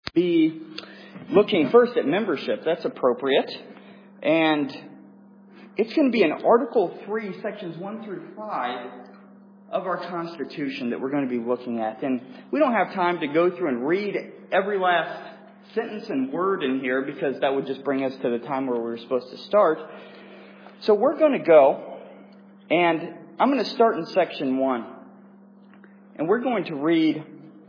Be looking first at membership. That's appropriate. And it's going to be in Article 3, Sections 1 through 5 of our Constitution that we're going to be looking at. And we don't have time to go through and read every last sentence and word in here because that would just bring us to the time where we were supposed to start. So we're going to go, and I'm going to start in Section 1. And we're going to read...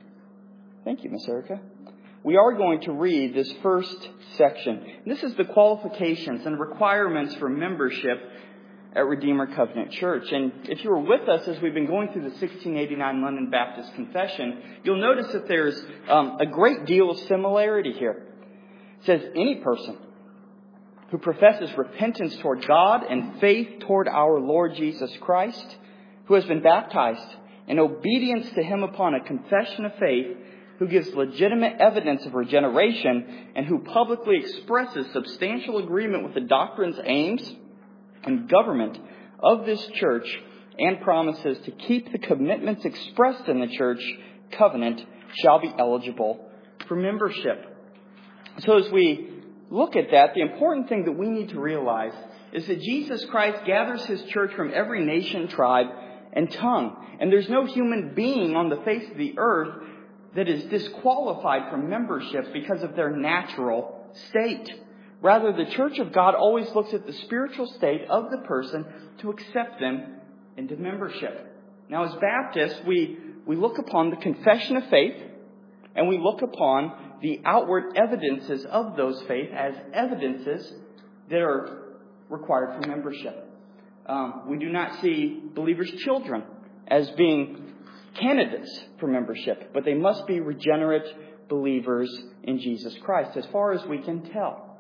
Thank you, Miss Erica. We are going to read this first section. This is the qualifications and requirements for membership at Redeemer Covenant Church. And if you were with us as we've been going through the 1689 London Baptist Confession, you'll notice that there's a great deal of similarity here. It says, any person who professes repentance toward God and faith toward our Lord Jesus Christ, who has been baptized in obedience to Him upon a confession of faith, who gives legitimate evidence of regeneration, and who publicly expresses substantial agreement with the doctrines, aims, and government of this church, and promises to keep the commitments expressed in the church covenant, shall be eligible for membership. So as we look at that, the important thing that we need to realize is that Jesus Christ gathers His church from every nation, tribe, and tongue. And there's no human being on the face of the earth that is disqualified from membership because of their natural state. Rather, the Church of God always looks at the spiritual state of the person to accept them into membership. Now, as Baptists, we look upon the confession of faith, and we look upon the outward evidences of those faith as evidences that are required for membership. We do not see believers' children as being candidates for membership, but they must be regenerate believers in Jesus Christ, as far as we can tell.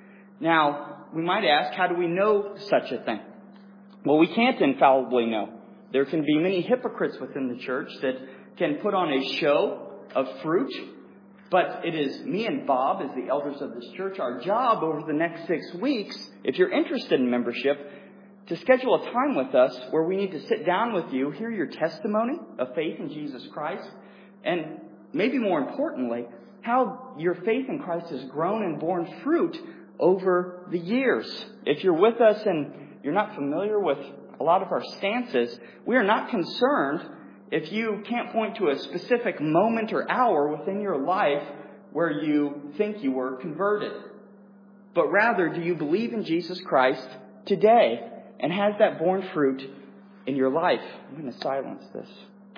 Now, we might ask, how do we know such a thing? Well, we can't infallibly know. There can be many hypocrites within the church that can put on a show of fruit, but it is me and Bob, as the elders of this church, our job over the next 6 weeks, if you're interested in membership, to schedule a time with us where we need to sit down with you, hear your testimony of faith in Jesus Christ, and maybe more importantly, how your faith in Christ has grown and borne fruit over the years. If you're with us and you're not familiar with a lot of our stances, we are not concerned if you can't point to a specific moment or hour within your life where you think you were converted. But rather, do you believe in Jesus Christ today? And has that borne fruit in your life? I'm going to silence this.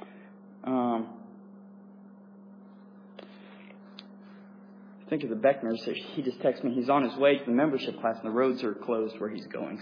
Think of the Beckners. He just texted me. He's on his way to the membership class, and the roads are closed where he's going.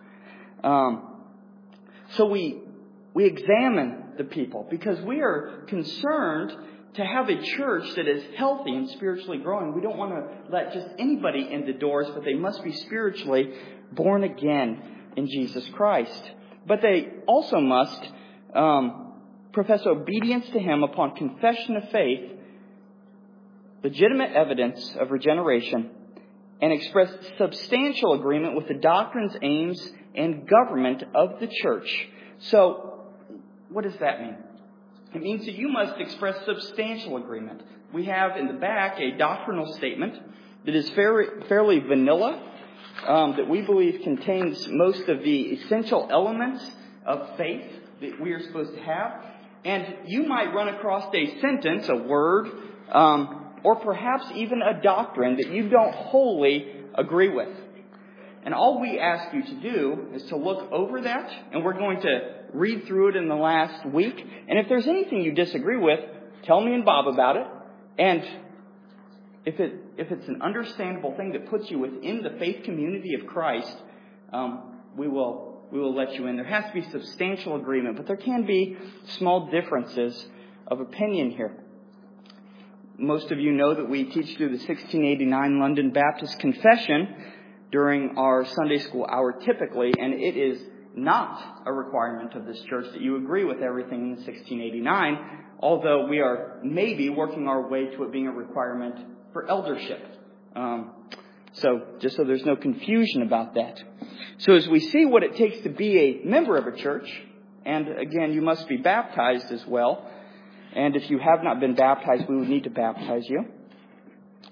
So we examine the people because we are concerned to have a church that is healthy and spiritually growing. We don't want to let just anybody in the doors, but they must be spiritually born again in Jesus Christ. But they also must profess obedience to Him upon confession of faith, legitimate evidence of regeneration, and express substantial agreement with the doctrines, aims, and government of the church. So, what does that mean? It means that you must express substantial agreement. We have in the back a doctrinal statement that is fairly vanilla, that we believe contains most of the essential elements of faith that we are supposed to have. And you might run across a sentence, a word, or perhaps even a doctrine that you don't wholly agree with. And all we ask you to do is to look over that, and we're going to read through it in the last week. And if there's anything you disagree with, tell me and Bob about it. And if it's an understandable thing that puts you within the faith community of Christ, we will let you in. There has to be substantial agreement, but there can be small differences of opinion here. Most of you know that we teach through the 1689 London Baptist Confession during our Sunday school hour typically, and it is not a requirement of this church that you agree with everything in 1689, although we are maybe working our way to it being a requirement for eldership. So just so there's no confusion about that. So as we see what it takes to be a member of a church, and again, you must be baptized as well. And if you have not been baptized, we would need to baptize you.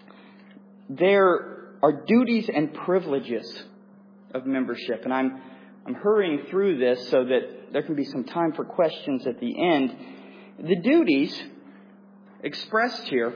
there are duties and privileges of membership. And I'm hurrying through this so that there can be some time for questions at the end. The duties expressed here,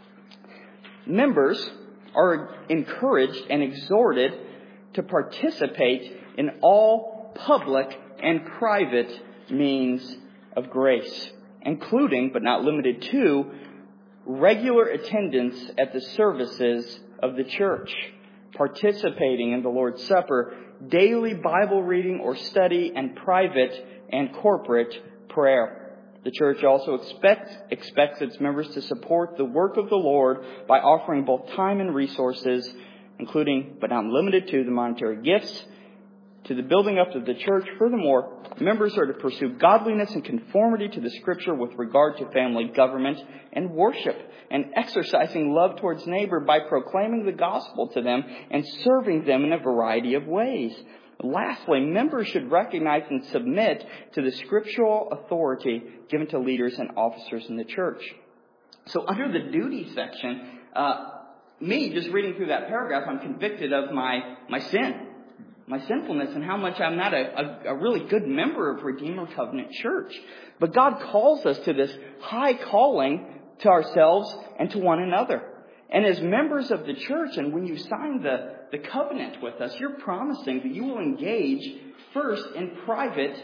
members are encouraged and exhorted to participate in all public and private means of grace, including, but not limited to, regular attendance at the services of the church, participating in the Lord's Supper, daily Bible reading or study, and private and corporate prayer. The church also expects its members to support the work of the Lord by offering both time and resources, including, but not limited to, the monetary gifts, to the building up of the church. Furthermore, members are to pursue godliness and conformity to the Scripture with regard to family government and worship, and exercising love towards neighbor by proclaiming the gospel to them and serving them in a variety of ways. Lastly, members should recognize and submit to the scriptural authority given to leaders and officers in the church. So under the duty section, me just reading through that paragraph, I'm convicted of my sin, my sinfulness, and how much I'm not a really good member of Redeemer Covenant Church. But God calls us to this high calling to ourselves and to one another. And as members of the church, and when you sign the covenant with us, you're promising that you will engage first in private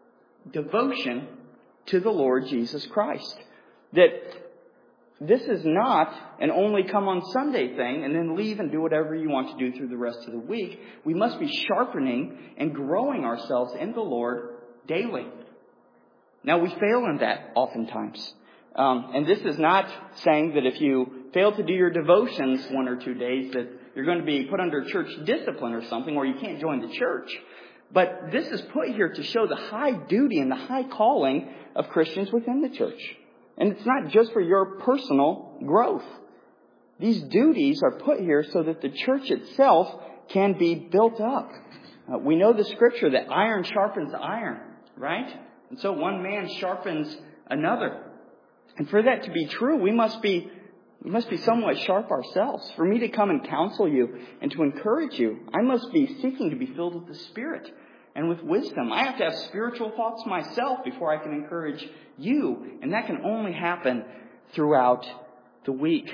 devotion to the Lord Jesus Christ. That this is not an only come on Sunday thing and then leave and do whatever you want to do through the rest of the week. We must be sharpening and growing ourselves in the Lord daily. Now, we fail in that oftentimes. And this is not saying that if you fail to do your devotions 1 or 2 days that you're going to be put under church discipline or something, or you can't join the church. But this is put here to show the high duty and the high calling of Christians within the church. And it's not just for your personal growth. These duties are put here so that the church itself can be built up. We know the scripture that iron sharpens iron, right? And so one man sharpens another. And for that to be true, we must be somewhat sharp ourselves. For me to come and counsel you and to encourage you, I must be seeking to be filled with the Spirit and with wisdom. I have to have spiritual thoughts myself before I can encourage you. And that can only happen throughout the week.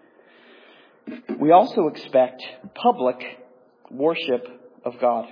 We also expect public worship of God.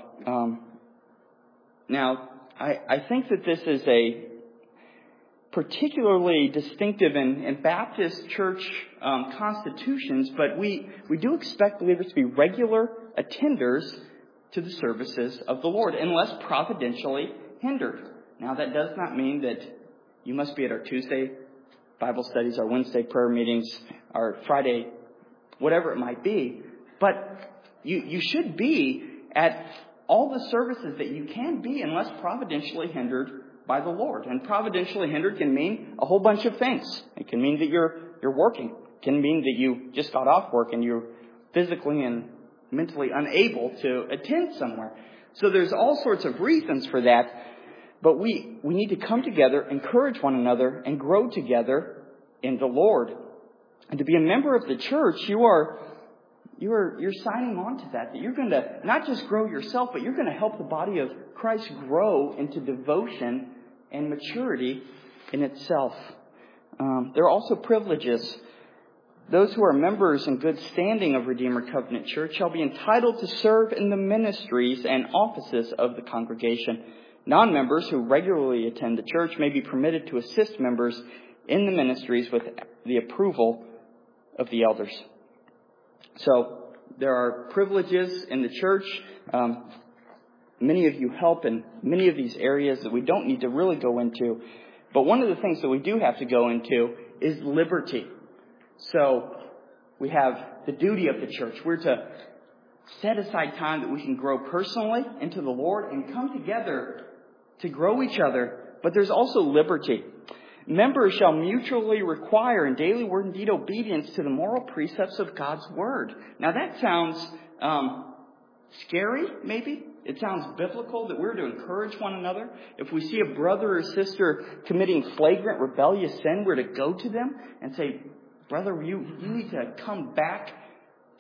Now, I think that this is a particularly distinctive in Baptist church constitutions, but we do expect believers to be regular attenders to the services of the Lord, unless providentially hindered. Now, that does not mean that you must be at our Tuesday Bible studies, our Wednesday prayer meetings, our Friday, whatever it might be, but you should be at all the services that you can be, unless providentially hindered by the Lord. And providentially hindered can mean a whole bunch of things. It can mean that you're working. It can mean that you just got off work and you're physically and mentally unable to attend somewhere. So there's all sorts of reasons for that. But we need to come together, encourage one another, and grow together in the Lord. And to be a member of the church, you're signing on to that you're going to not just grow yourself, but you're going to help the body of Christ grow into devotion and maturity in itself. There are also privileges. Those who are members in good standing of Redeemer Covenant Church shall be entitled to serve in the ministries and offices of the congregation. Non-members who regularly attend the church may be permitted to assist members in the ministries with the approval of the elders. So there are privileges in the church. Many of you help in many of these areas that we don't need to really go into. But one of the things that we do have to go into is liberty. So we have the duty of the church. We're to set aside time that we can grow personally into the Lord and come together to grow each other. But there's also liberty. Members shall mutually require in daily word and deed obedience to the moral precepts of God's Word. Now that sounds scary, maybe. It sounds biblical that we're to encourage one another. If we see a brother or sister committing flagrant rebellious sin, we're to go to them and say, brother, you need to come back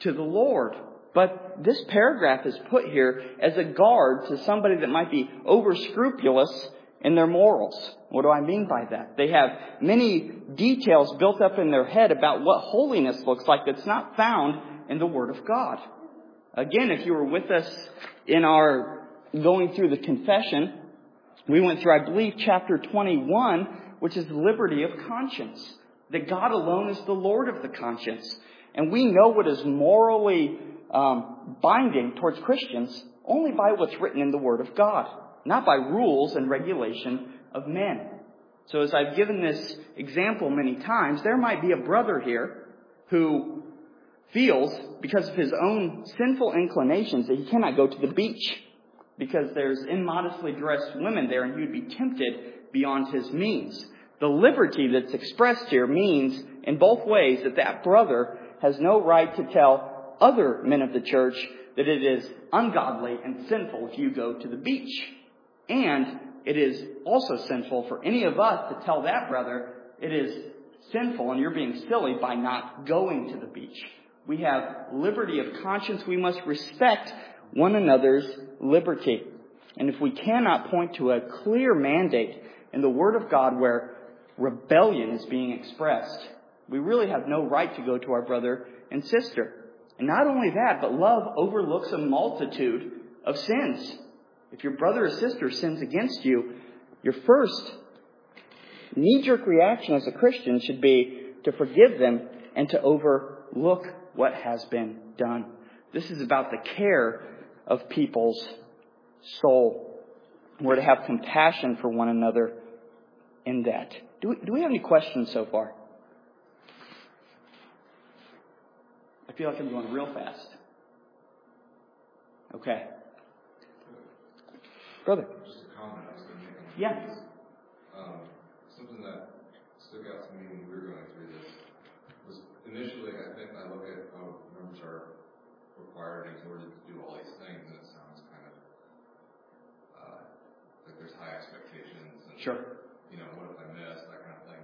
to the Lord. But this paragraph is put here as a guard to somebody that might be over-scrupulous in their morals. What do I mean by that? They have many details built up in their head about what holiness looks like that's not found in the Word of God. Again, if you were with us in our going through the confession, we went through, I believe, chapter 21, which is the liberty of conscience. That God alone is the Lord of the conscience. And we know what is morally binding towards Christians only by what's written in the Word of God, not by rules and regulation of men. So as I've given this example many times, there might be a brother here who feels, because of his own sinful inclinations, that he cannot go to the beach because there's immodestly dressed women there and he would be tempted beyond his means. The liberty that's expressed here means in both ways that that brother has no right to tell other men of the church that it is ungodly and sinful if you go to the beach. And it is also sinful for any of us to tell that brother it is sinful and you're being silly by not going to the beach. We have liberty of conscience. We must respect one another's liberty. And if we cannot point to a clear mandate in the Word of God where rebellion is being expressed, we really have no right to go to our brother and sister. And not only that, but love overlooks a multitude of sins. If your brother or sister sins against you, your first knee-jerk reaction as a Christian should be to forgive them and to overlook what has been done. This is about the care of people's soul. We're to have compassion for one another in that. Do we have any questions so far? I feel like I'm going real fast. Okay. Brother. Just a comment I was going to make on this. Yeah. Something that stuck out to me when we were going through this was initially, I think I look at how members are required and exhorted to do all these things, and it sounds kind of like there's high expectations. And, Sure. What if I miss, that kind of thing.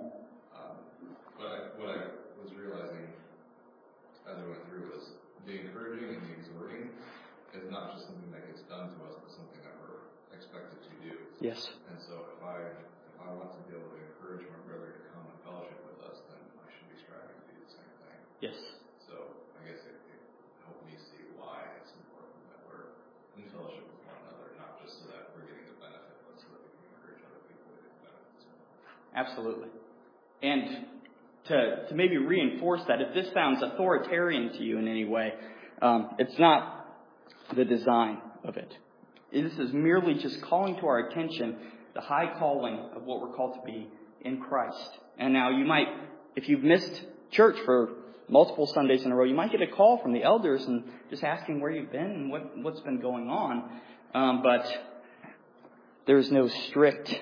But what I was realizing as I went through was the encouraging and the exhorting is not just something that gets done to us, but something that we're expected to do. Yes. And so if I want to be able to encourage my brother to come and fellowship with us, then I should be striving to do the same thing. Yes. So I guess it helped me see why it's important that we're in fellowship with one another, not just so that we're getting the benefit, but so that we can encourage other people to get the benefits. Absolutely. And to maybe reinforce that, if this sounds authoritarian to you in any way, it's not the design of it. This is merely just calling to our attention the high calling of what we're called to be in Christ. And now you might, if you've missed church for multiple Sundays in a row, you might get a call from the elders and just asking where you've been and what's been going on. But there's no strict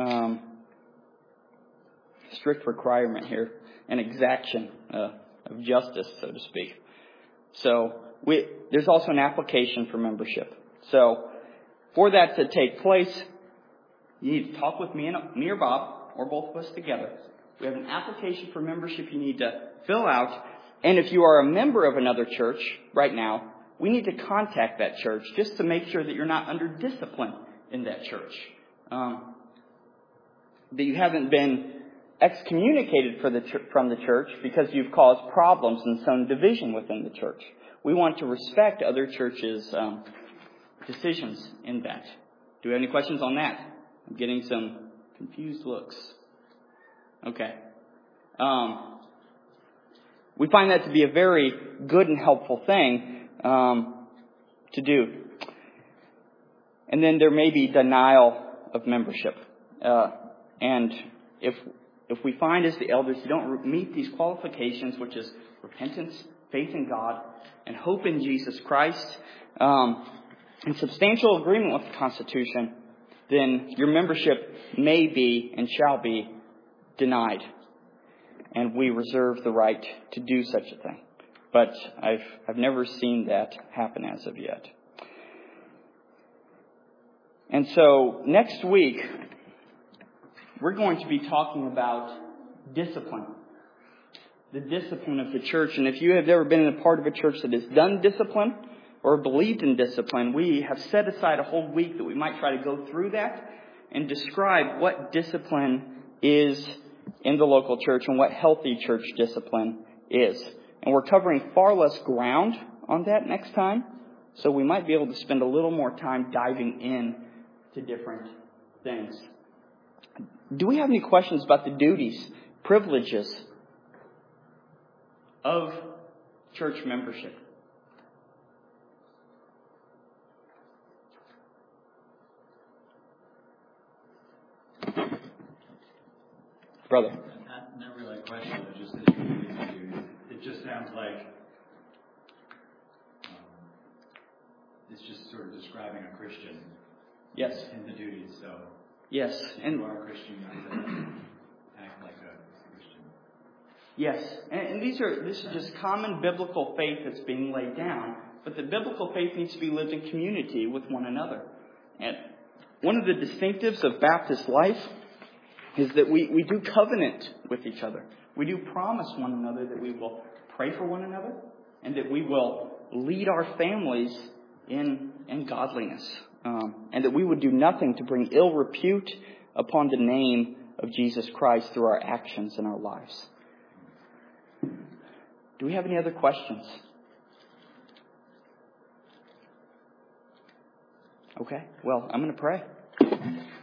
requirement here, an exaction of justice, so to speak. So there's also an application for membership. So for that to take place, you need to talk with me or Bob, or both of us together. We have an application for membership you need to fill out. And if you are a member of another church right now, we need to contact that church just to make sure that you're not under discipline in that church. That you haven't been excommunicated from the church because you've caused problems and some division within the church. We want to respect other churches' decisions in that. Do we have any questions on that? I'm getting some confused looks. Okay. We find that to be a very good and helpful thing to do. And then there may be denial of membership. And if we find as the elders you don't meet these qualifications, which is repentance, faith in God, and hope in Jesus Christ, in substantial agreement with the Constitution, then your membership may be and shall be denied. And we reserve the right to do such a thing. But I've never seen that happen as of yet. And so next week, we're going to be talking about discipline. the discipline of the church. And if you have ever been in a part of a church that has done discipline or believed in discipline, we have set aside a whole week that we might try to go through that and describe what discipline is in the local church and what healthy church discipline is. And we're covering far less ground on that next time, so we might be able to spend a little more time diving in to different things. Do we have any questions about the duties, privileges of church membership? Brother. Not really a question, but just it just sounds like it's just sort of describing a Christian. Yes. In the duties, so. Yes. If you are a Christian, you have to act like a Christian. Yes. And this is just common biblical faith that's being laid down. But the biblical faith needs to be lived in community with one another. And one of the distinctives of Baptist life is that we do covenant with each other. We do promise one another that we will pray for one another and that we will lead our families in godliness. And that we would do nothing to bring ill repute upon the name of Jesus Christ through our actions and our lives. Do we have any other questions? Okay, well, I'm going to pray.